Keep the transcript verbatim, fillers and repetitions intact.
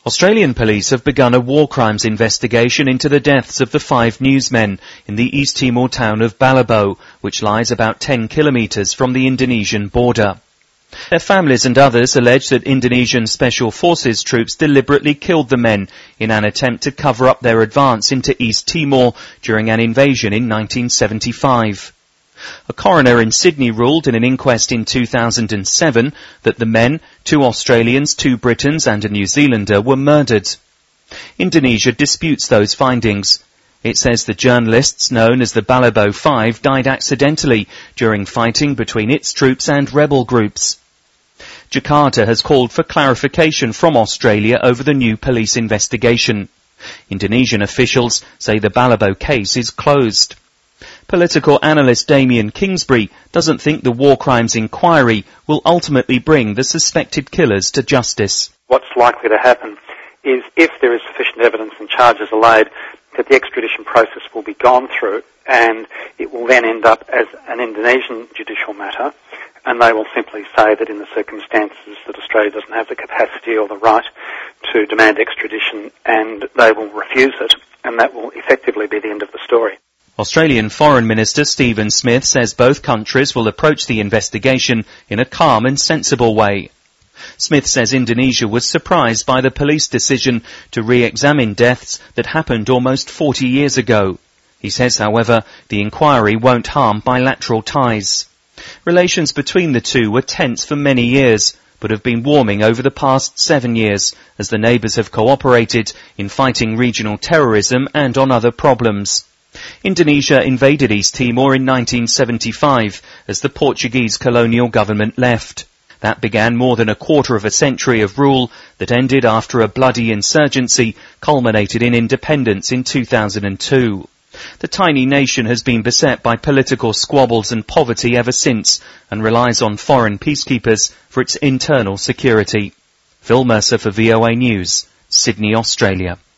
Australian police have begun a war crimes investigation into the deaths of the five newsmen in the East Timor town of Balabo, which lies about ten kilometres from the Indonesian border. Their families and others allege that Indonesian Special Forces troops deliberately killed the men in an attempt to cover up their advance into East Timor during an invasion in nineteen seventy-five. A coroner in Sydney ruled in an inquest in two thousand seven that the men, two Australians, two Britons and a New Zealander, were murdered. Indonesia disputes those findings. It says the journalists known as the Balabo Five died accidentally during fighting between its troops and rebel groups. Jakarta has called for clarification from Australia over the new police investigation. Indonesian officials say the Balabo case is closed. Political analyst Damien Kingsbury doesn't think the war crimes inquiry will ultimately bring the suspected killers to justice. What's likely to happen is, if there is sufficient evidence and charges are laid, that the extradition process will be gone through and it will then end up as an Indonesian judicial matter, and they will simply say that in the circumstances that Australia doesn't have the capacity or the right to demand extradition, and they will refuse it, and that will effectively be the end of the story. Australian Foreign Minister Stephen Smith says both countries will approach the investigation in a calm and sensible way. Smith says Indonesia was surprised by the police decision to re-examine deaths that happened almost forty years ago. He says, however, the inquiry won't harm bilateral ties. Relations between the two were tense for many years, but have been warming over the past seven years as the neighbours have cooperated in fighting regional terrorism and on other problems. Indonesia invaded East Timor in nineteen seventy-five as the Portuguese colonial government left. That began more than a quarter of a century of rule that ended after a bloody insurgency culminated in independence in two thousand two. The tiny nation has been beset by political squabbles and poverty ever since and relies on foreign peacekeepers for its internal security. Phil Mercer for V O A News, Sydney, Australia.